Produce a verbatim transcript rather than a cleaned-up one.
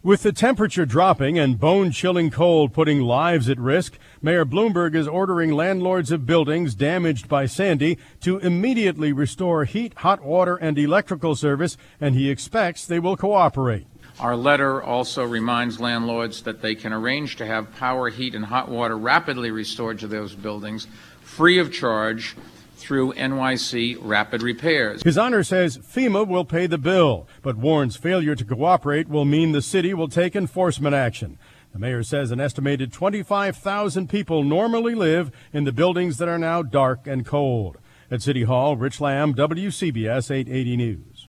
With the temperature dropping and bone-chilling cold putting lives at risk, Mayor Bloomberg is ordering landlords of buildings damaged by Sandy to immediately restore heat, hot water, and electrical service, and he expects they will cooperate. Our letter also reminds landlords that they can arrange to have power, heat, and hot water rapidly restored to those buildings free of charge through N Y C Rapid Repairs. His Honor says FEMA will pay the bill, but warns failure to cooperate will mean the city will take enforcement action. The mayor says an estimated twenty-five thousand people normally live in the buildings that are now dark and cold. At City Hall, Rich Lamb, W C B S eight eighty News.